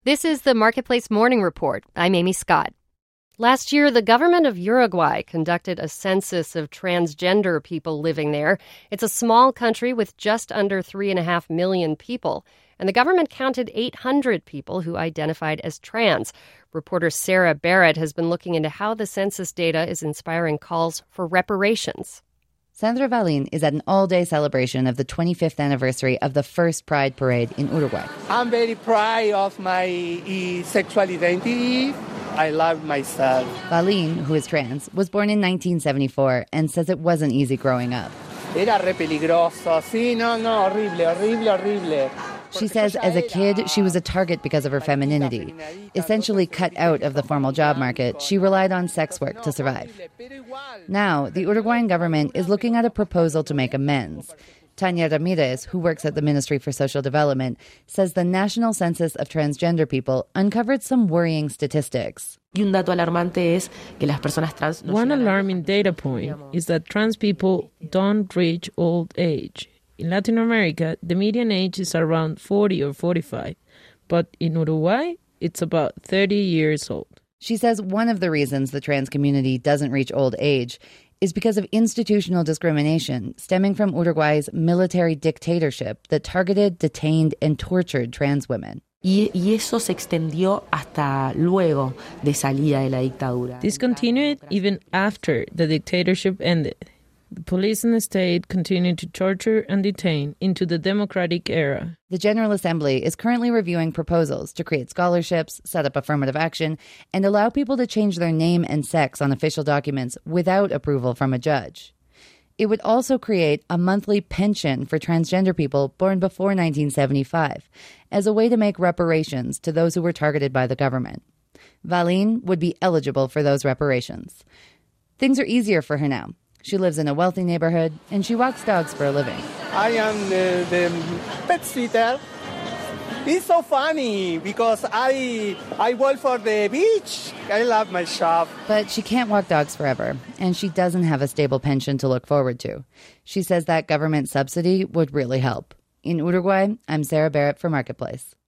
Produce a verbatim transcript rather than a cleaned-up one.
This is the Marketplace Morning Report. I'm Amy Scott. Last year, the government of Uruguay conducted a census of transgender people living there. It's a small country with just under three and a half million people, and the government counted eight hundred people who identified as trans. Reporter Sarah Barrett has been looking into how the census data is inspiring calls for reparations. Sandra Valim is at an all-day celebration of the twenty-fifth anniversary of the first Pride Parade in Uruguay. I'm very proud of my uh, sexual identity. I love myself. Valim, who is trans, was born in nineteen seventy-four and says it wasn't easy growing up. Era re peligroso. Sí, no, no, horrible, horrible, horrible. She says as a kid, she was a target because of her femininity. Essentially cut out of the formal job market, she relied on sex work to survive. Now, the Uruguayan government is looking at a proposal to make amends. Tania Ramirez, who works at the Ministry for Social Development, says the National Census of Transgender People uncovered some worrying statistics. One alarming data point is that trans people don't reach old age. In Latin America, the median age is around forty or forty-five, but in Uruguay, it's about thirty years old. She says one of the reasons the trans community doesn't reach old age is because of institutional discrimination stemming from Uruguay's military dictatorship that targeted, detained, and tortured trans women. This continued even after the dictatorship ended. The police and the state continued to torture and detain into the democratic era. The General Assembly is currently reviewing proposals to create scholarships, set up affirmative action, and allow people to change their name and sex on official documents without approval from a judge. It would also create a monthly pension for transgender people born before nineteen seventy-five as a way to make reparations to those who were targeted by the government. Valim would be eligible for those reparations. Things are easier for her now. She lives in a wealthy neighborhood, and she walks dogs for a living. I am the, the pet sitter. It's so funny because I I work for the beach. I love my shop. But she can't walk dogs forever, and she doesn't have a stable pension to look forward to. She says that government subsidy would really help. In Uruguay, I'm Sarah Barrett for Marketplace.